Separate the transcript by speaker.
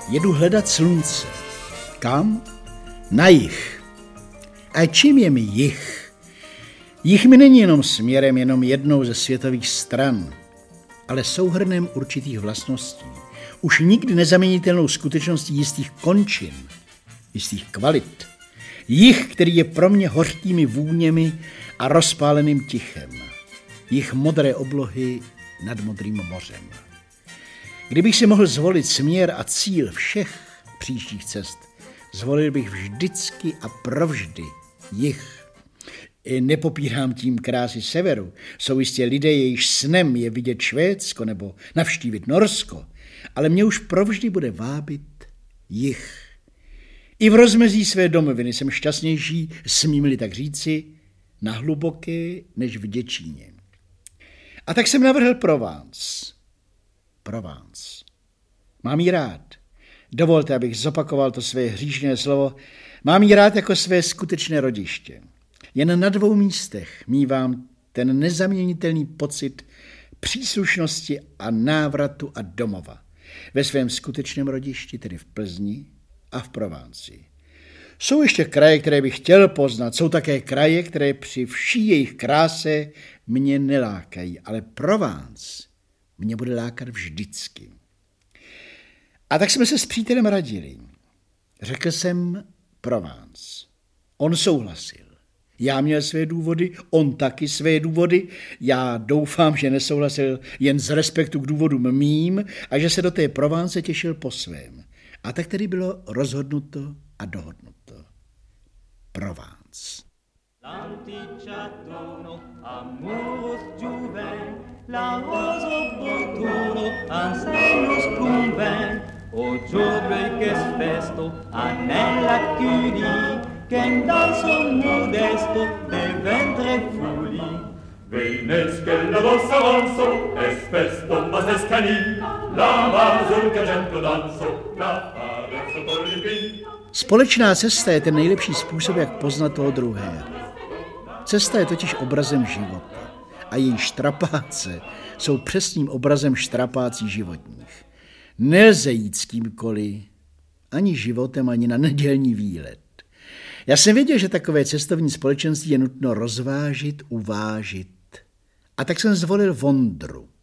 Speaker 1: Jedu hledat slunce. Kam? Na jih. A čím je mi jih? Jih mi není jenom směrem, jenom jednou ze světových stran, ale souhrnem určitých vlastností. Už nikdy nezaměnitelnou skutečností jistých končin, jistých kvalit. Jih, který je pro mě hořkými vůněmi a rozpáleným tichem. Jih modré oblohy nad modrým mořem. Kdybych si mohl zvolit směr a cíl všech příštích cest, zvolil bych vždycky a provždy jih. Nepopírám tím krásy severu. Jsou jistě lidé, jejichž snem je vidět Švédsko nebo navštívit Norsko, ale mě už provždy bude vábit jih. I v rozmezí své domoviny jsem šťastnější, smím-li tak říci, na hluboké než v Děčíně. A tak jsem navrhl Provence. Provence. Mám jí rád. Dovolte, abych zopakoval to své hříšné slovo. Mám jí rád jako své skutečné rodiště. Jen na 2 místech mívám ten nezaměnitelný pocit příslušnosti a návratu a domova. Ve svém skutečném rodišti, tedy v Plzni a v Prováncii. Jsou ještě kraje, které bych chtěl poznat. Jsou také kraje, které při vší jejich kráse mě nelákají. Ale Provence mě bude lákat vždycky. A tak jsme se s přítelem radili. Řekl jsem Provence. On souhlasil. Já měl své důvody, on taky své důvody. Já doufám, že nesouhlasil jen z respektu k důvodům mým a že se do té Provence těšil po svém. A tak tedy bylo rozhodnuto a dohodnuto. Provence.
Speaker 2: Che danzo modesto de ventre fuli. Venes che la vossa avanzo, es festo mas es cani, la mazurka gentlo danzo, la farezzo polipin.
Speaker 1: Společná cesta je ten nejlepší způsob, jak poznat toho druhého. Cesta je totiž obrazem života a její štrapáce jsou přesným obrazem štrapácí životních. Nelze jít s kýmkoliv, ani životem, ani na nedělní výlet. Já jsem věděl, že takové cestovní společenství je nutno rozvážit, uvážit. A tak jsem zvolil Vondru.